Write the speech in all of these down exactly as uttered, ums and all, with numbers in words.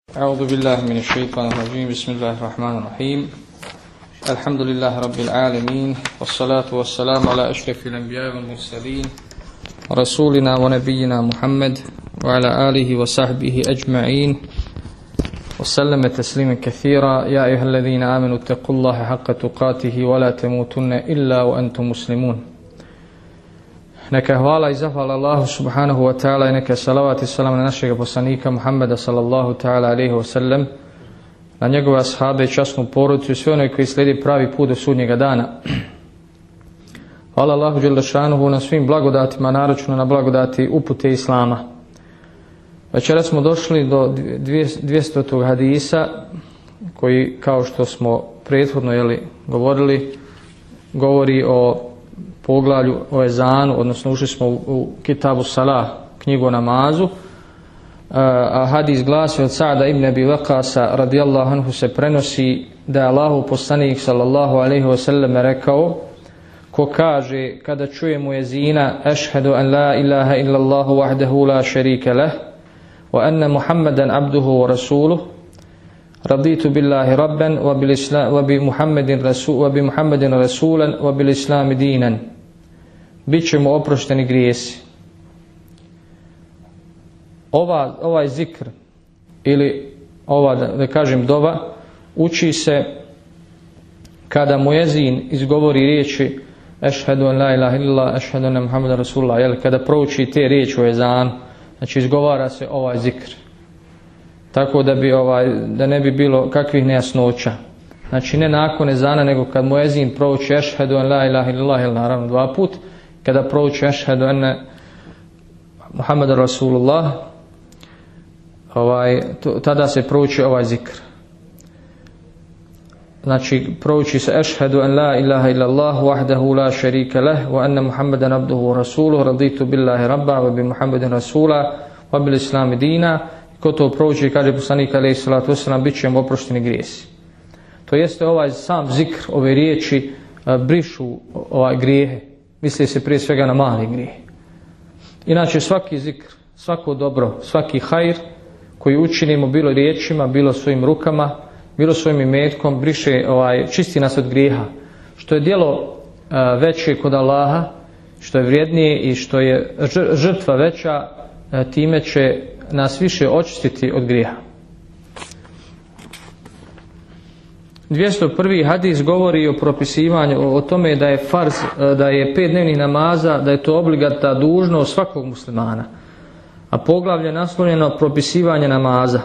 أعوذ بالله من الشيطان الرجيم بسم الله الرحمن الرحيم الحمد لله رب العالمين والصلاة والسلام على أشرف الأنبياء والمرسلين رسولنا ونبينا محمد وعلى آله وصحبه أجمعين وسلم تسليما كثيرا يا أيها الذين آمنوا اتقوا الله حق تقاته ولا تموتن إلا وأنتم مسلمون. Neka hvala i zahvala Allahu subhanahu wa ta'ala i neka salavat i salam na našeg poslanika Muhammeda sallallahu ta'ala alaihi wa sallam, na njegove ashabe i časnu porodicu i sve one koji slijedi pravi put do sudnjega dana. Hvala Allahu dželle šanuhu na svim blagodatima, naročito na blagodati upute Islama. Večeras smo došli do dvjesetog hadisa koji, kao što smo prethodno jeli, govorili, govori o poglavlju o ezanu, odnosno ušli smo u, u Kitabu Salah, knjigu o namazu, a hadis glasi od Sa'da ibn Abi Waqasa radijallahu anhu se prenosi da je Allahu poslanik sallallahu alaihi wa sallam rekao: ko kaže kada čuje muezina ašhadu an la ilaha illa Allahu wahdahu la sharika lah wa anna Muhammadan abduhu wa rasuluh raditu billahi rabban wa bil islam wa bi Muhammadin rasul wa bi Muhammadin rasulan wa bil islami dinan, bit će mu oprošteni grijesi. Ova, ovaj zikr ili ova, da, da kažem, dova uči se kada muezin izgovori riječi ašhadu an la ilaha illallah ašhadu anna Muhammadan rasulullah, jel, kada prouči te riječi u ezanu, znači izgovara se ovaj zikr. Tako da bi ovaj, da ne bi bilo kakvih nejasnoća. Znači ne nakon ezana, nego kad muezin prouči ašhadu an la ilaha illallah, jel, naravno dva put, kada prouči ašhadu anna Muhammadan rasulullah, ovaj, to, tada se prouči ovaj zikr. Znači prouči se ašhadu an la ilaha illallah wahdahu la sharika lah wa anna Muhammadan abduhu wa rasuluh raditu billahi rabba wa bi Muhammadin rasula wa bil islami dina. Ko to prouči, kaže poslanik alejhi salatu vesselam, bit će mu oprošteni grijesi. To jeste ovaj sam zikr, ove riječi brišu ovaj grijehe. Misli se prije svega na mali grijeh. Inače svaki zikr, svako dobro, svaki hajr koji učinimo bilo riječima, bilo svojim rukama, bilo svojim imetkom, briše, ovaj, čisti nas od grijeha. Što je djelo a, veće kod Allaha, što je vrijednije i što je žrtva veća, a, time će nas više očistiti od grijeha. dvjesto prvi hadis govori o propisivanju, o, o tome da je farz, da je pet dnevnih namaza, da je to obligata dužnost svakog muslimana. A poglavlje naslovljeno propisivanje namaza.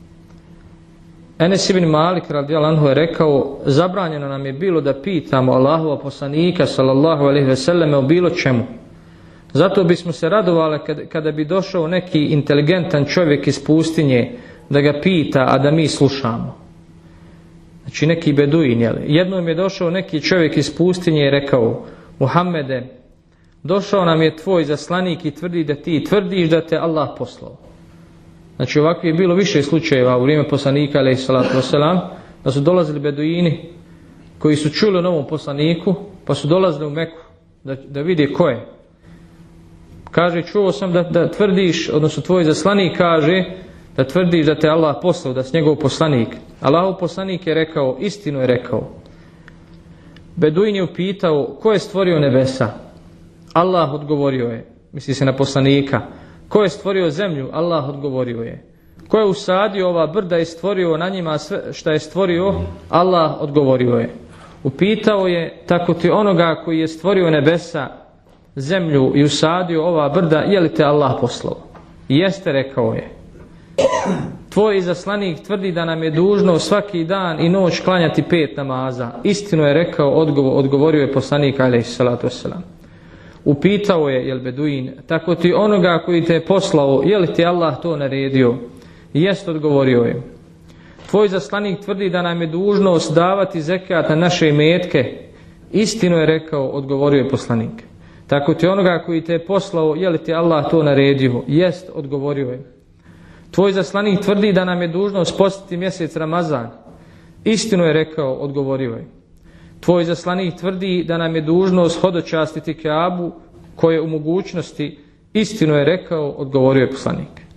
Enes ibn Malik radijallahu anhu je rekao: zabranjeno nam je bilo da pitamo Allahova poslanika sallallahu alejhi ve selleme o bilo čemu. Zato bismo se radovali kada, kada bi došao neki inteligentan čovjek iz pustinje da ga pita, a da mi slušamo. Znači neki beduin, jel? Jednom je došao neki čovjek iz pustinje i rekao: Muhammede, došao nam je tvoj zaslanik i tvrdi da ti tvrdiš da te Allah poslao. Znači ovako je bilo više slučajeva u vrijeme poslanika alejhi salatu vesselam, da su dolazili beduini koji su čuli o novom poslaniku, pa su dolazili u Meku da, da vide ko je. Kaže: čuo sam da, da tvrdiš, odnosno tvoj zaslanik kaže da tvrdiš da te Allah poslao, da si njegov poslanik. Allahov poslanik je rekao, istinu je rekao. Beduin je upitao: ko je stvorio nebesa? Allah odgovorio je, misli se na poslanika. Ko je stvorio zemlju? Allah odgovorio je. Ko je usadio ova brda i stvorio na njima sve šta je stvorio? Allah odgovorio je. Upitao je: tako ti onoga koji je stvorio nebesa, zemlju i usadio ova brda, je li te Allah poslao? Jeste, rekao je. Tvoj izaslanik tvrdi da nam je dužno svaki dan i noć klanjati pet namaza. Istinu je rekao, odgovor, odgovorio je poslanik alejhi salatu vesselam. Upitao je, jel beduin, tako ti onoga koji te je poslao, je li ti Allah to naredio? Jest, odgovorio je. Tvoj izaslanik tvrdi da nam je dužnost davati zekat na naše imetke. Istinu je rekao, odgovorio je poslanik. Tako ti onoga koji te je poslao, je li ti Allah to naredio? Jest, odgovorio je. Tvoj zaslanik tvrdi da nam je dužnost postiti mjesec Ramazan. Istinu je rekao, odgovorio je. Tvoj zaslanik tvrdi da nam je dužnost hodočastiti Kaabu, koje u mogućnosti. Istinu je rekao, odgovorio je poslanik.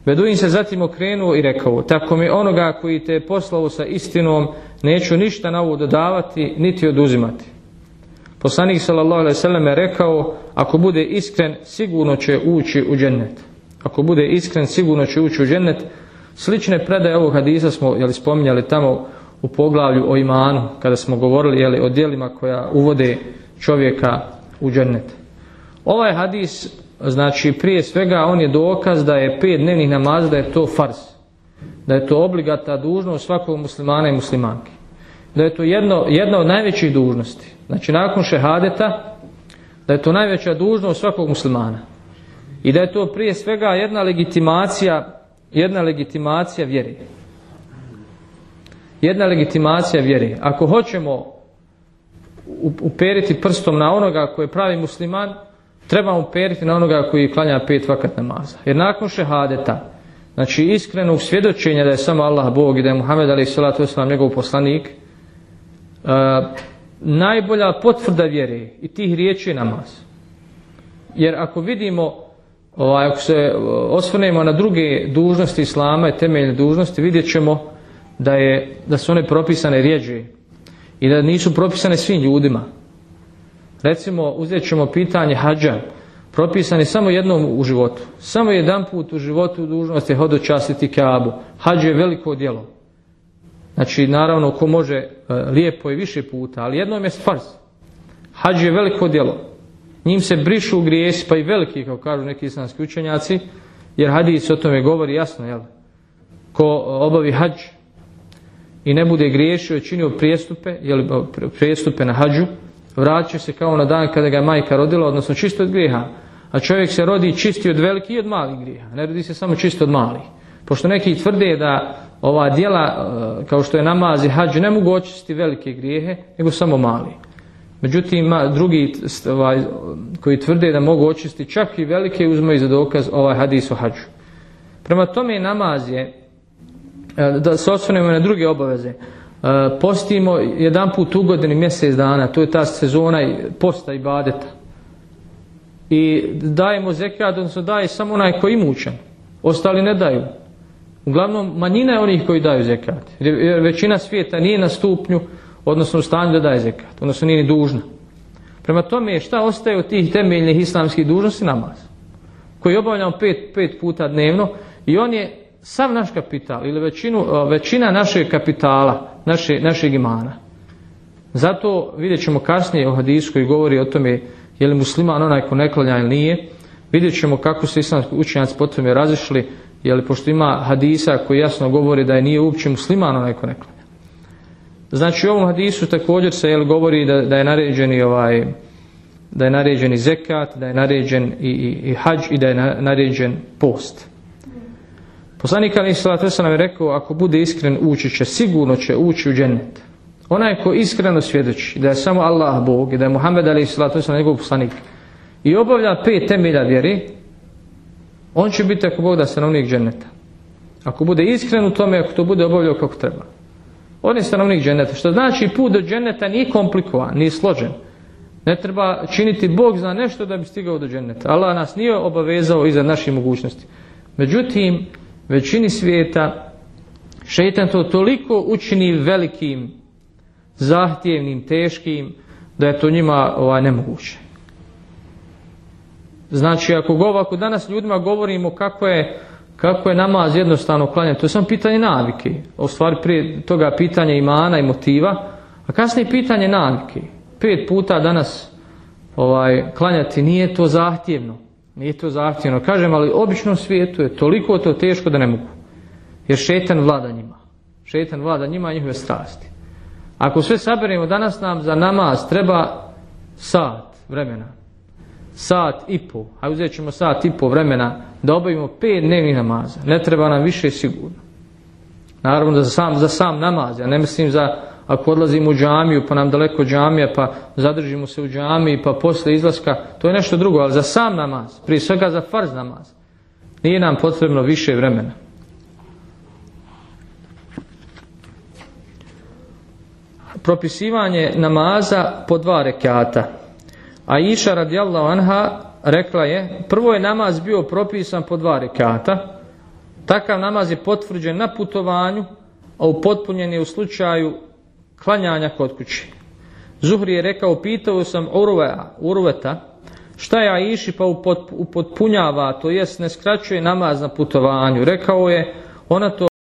Beduin se zatim okrenuo i rekao: tako mi onoga koji te je poslao sa istinom, neću ništa na ovo dodavati niti oduzimati. Poslanik sallallahu alejhi ve sellem je rekao: ako bude iskren, sigurno će ući u džennet. Ako bude iskren, sigurno će ući u džennet. Slične predaje ovog hadisa smo jeli, spominjali tamo u poglavlju o imanu, kada smo govorili jeli, o djelima koja uvode čovjeka u džennet. Ovaj hadis, znači prije svega, on je dokaz da je pet dnevnih namaza, da je to farz, da je to obligata dužnost svakog muslimana i muslimanke, da je to jedno, jedna od najvećih dužnosti, znači nakon šehadeta, da je to najveća dužnost svakog muslimana i da je to prije svega jedna legitimacija, jedna legitimacija vjere. Jedna legitimacija vjere. Ako hoćemo uperiti prstom na onoga koji je pravi musliman, trebamo uperiti na onoga koji klanja pet vakat namaza. Jer nakon šehadeta, znači iskrenog svjedočenja da je samo Allah Bog i da je Muhammed alejhi salatu vesselam njegov poslanik, uh, najbolja potvrda vjere i tih riječi je namaz. Jer ako vidimo, ovaj, ako se osvrnemo na druge dužnosti islama i temeljne dužnosti, vidjet ćemo da, je, da su one propisane rjeđe i da nisu propisane svim ljudima. Recimo, uzet ćemo pitanje hadža, propisan je samo jednom u životu. Samo jedan put u životu dužnost je hodočastiti Kaabu. Hadž je veliko djelo. Znači, naravno, ko može lijepo i više puta, ali jednom je farz. Hadž je veliko djelo. Njim se brišu grijesi, pa i veliki, kao kažu neki islamski učenjaci, jer hadis o tome govori jasno, jel? Ko obavi hadž i ne bude griješio, činio prijestupe, jel, prijestupe na hadžu, vratit će se kao na dan kada ga je majka rodila, odnosno čisto od grijeha. A čovjek se rodi čisti od velikih i od malih grijeha. Ne rodi se samo čisto od malih. Pošto neki tvrde da ova djela, kao što je namaz i hadž, ne mogu očistiti velike grijehe, nego samo mali. Međutim, ima drugi ovaj, koji tvrde da mogu očistiti čak i velike, uzmaju za dokaz ovaj hadis o hadžu. Prema tome namaz je, da se osvrnemo na druge obaveze, postimo jedan put u godini mjesec dana, to je ta sezona posta i ibadeta. I dajemo zekat, odnosno daje samo onaj koji je imućan, ostali ne daju. Uglavnom manjina je onih koji daju zekat, jer većina svijeta nije na stupnju, odnosno u stanju da daje zekat, odnosno nije ni dužna. Prema tome, šta ostaje od tih temeljnih islamskih dužnosti? Namaz, koji obavljamo pet, pet puta dnevno i on je sav naš kapital ili većinu, većina našeg kapitala, naše, našeg imana. Zato vidjet ćemo kasnije o hadisu koji govori o tome je li musliman onaj ko ne klanja ili nije. Vidjet ćemo kako se islamski učenjaci po tome razišli, je li pošto ima hadisa koji jasno govori da je nije uopće musliman onaj ko ne klanja. Znači u ovom hadisu također se jel, govori da, da je naređeni ovaj, da je naređeni zekat, da je naređen i, i, i hadž i da je naređen post. Poslanik alejhi salatu vesselam je rekao: ako bude iskren, ući će, sigurno će ući u džennet. Onaj ko iskreno svjedoči da je samo Allah Bog i da je Muhammed alejhi salatu vesselam njegov poslanik i obavlja pet temelja vjere, on će biti, ako Bog da, stanovnik dženneta. Ako bude iskren u tome, ako to bude obavljao kako treba, on je stanovnik dženneta. Što znači put do dženneta nije komplikovan, nije složen. Ne treba činiti Bog zna nešto da bi stigao do dženneta. Allah nas nije obavezao iza naših mogućnosti. Međutim, većini svijeta šejtan to toliko učini velikim, zahtjevnim, teškim, da je to njima ovaj, nemoguće. Znači, ako, go, ako danas ljudima govorimo kako je, kako je namaz jednostavno klanjati, to je samo pitanje navike. U stvari prije toga pitanje imana i motiva, a kasnije pitanje navike. Pet puta danas ovaj, klanjati nije to zahtjevno. Nije to zahtjevno. Kažem, ali običnom svijetu je toliko to teško da ne mogu. Jer šejtan vlada njima. Šejtan vlada njima i njihove strasti. Ako sve saberemo, danas nam za namaz treba sat vremena. Sat i pol. A uzet ćemo sat i pol vremena da obavimo pet dnevnih namaza. Ne treba nam više sigurno. Naravno za sam, za sam namaz. Ja ne mislim za ako odlazimo u džamiju pa nam daleko džamija pa zadržimo se u džamiji pa posle izlaska. To je nešto drugo. Ali za sam namaz, prije svega za farz namaz, nije nam potrebno više vremena. Propisivanje namaza po dva rekata. Aisha radijallahu anha rekla je: prvo je namaz bio propisan po dva rekata, Takav namaz je potvrđen na putovanju, a upotpunjen je u slučaju klanjanja kod kuće. Zuhri je rekao, pitao sam Urveta, šta je Aiši pa upotpunjava, to jest ne skraćuje namaz na putovanju. Rekao je, ona to